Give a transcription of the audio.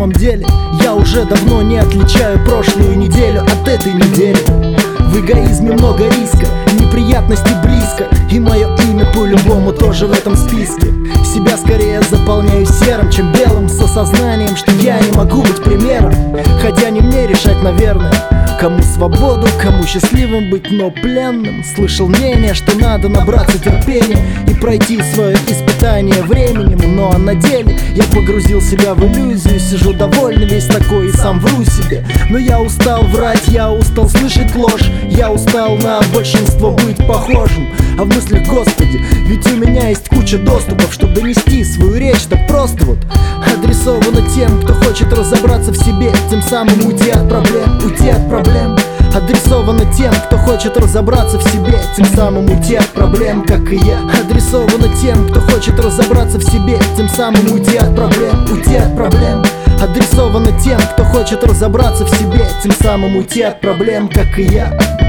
самом деле я уже давно не отличаю прошлую неделю от этой недели. В эгоизме много риска, неприятности близко, и мое имя по-любому тоже в этом списке. Себя скорее заполняю серым, чем белым, с осознанием, что я не могу быть примером. Хотя не мне решать, наверное, кому свободу, кому счастливым быть, но пленным. Слышал мнение, что надо набраться терпения и пройти свое испытание временем. Но на деле я погрузил себя в иллюзию, сижу довольный весь такой и сам вру себе. Но я устал врать, я устал слышать ложь, я устал на большинство быть похожим. А в мыслях: Господи, ведь у меня есть куча доступов, чтобы нести свою речь так просто вот. Адресовано тем, кто хочет разобраться в себе, тем самым уйти от проблем, уйти от проблем. Адресовано тем, кто хочет разобраться в себе, тем самым уйти от проблем, как и я. Адресовано тем, кто хочет разобраться в себе, тем самым уйти от проблем, уйти от проблем. Адресовано тем, кто хочет разобраться в себе, тем самым уйти от проблем, как и я.